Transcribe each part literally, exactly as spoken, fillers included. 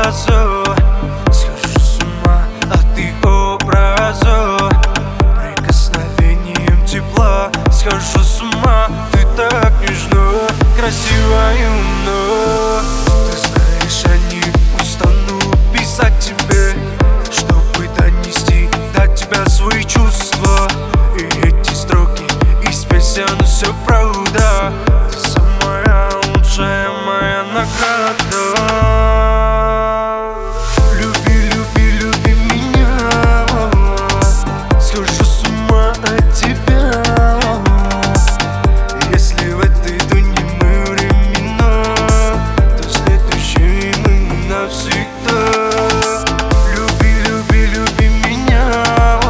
сразу схожу с ума от их образа. Прикосновением тепла схожу с ума. Ты так нежна, красива и умна. Ты знаешь, я не устану писать тебе, чтобы донести до тебя свои чувства. И эти строки из песен все правда. Ты самая лучшая моя награда. Люби, люби, люби меня. Схожу с ума от тебя. Если в этой дуне мы времена, то следующие мы навсегда. Люби, люби, люби меня.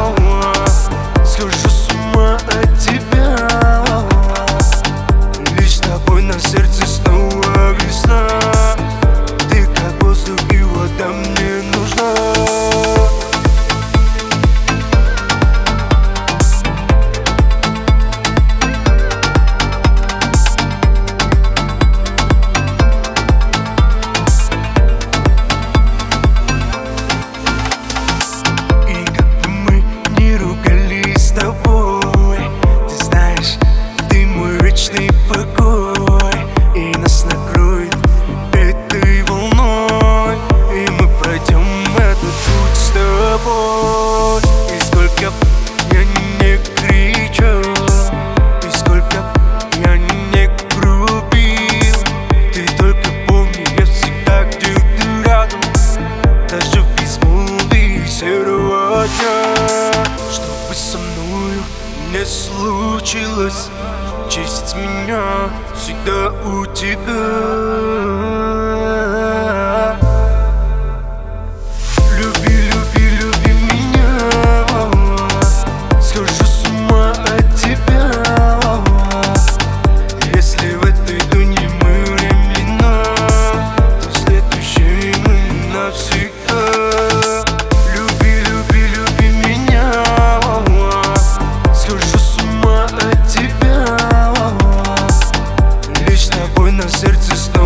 Схожу с ума от тебя. Лишь с тобой на сердце снова весна. Ты как воздух и вода мне нужна. И как бы мы не ругались с тобой, ты знаешь, ты мой вечный покой. И нас накроет этой волной, и мы пройдем этот путь с тобой. И сколько б я не кричал, и сколько б я не грубил, ты только помни, я всегда где-то рядом, даже в безмолвии серого дня. Чтобы со мною не случилось, честь меня всегда у тебя. Люби, люби, люби меня. Схожу с ума от тебя. Если в этой дуне мы времена, то следующие мы навсегда. Люби, люби, люби меня. Схожу с ума от тебя. Лишь с тобой на сердце снова